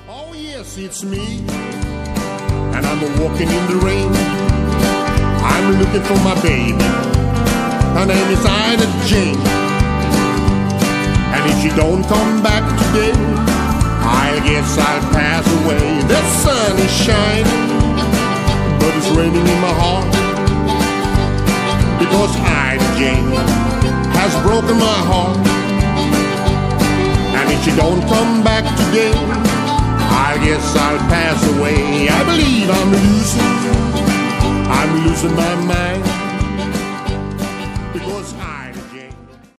Oh yes, it's me, and I'm walking in the rain. I'm looking for my baby. Her name is Ida Jane. And if she don't come back today, I guess I'll pass away. The sun is shining, but it's raining in my heart, because Ida Jane has broken my heart. And if she don't come back today, I guess I'll pass away. I believe I'm losing my mind.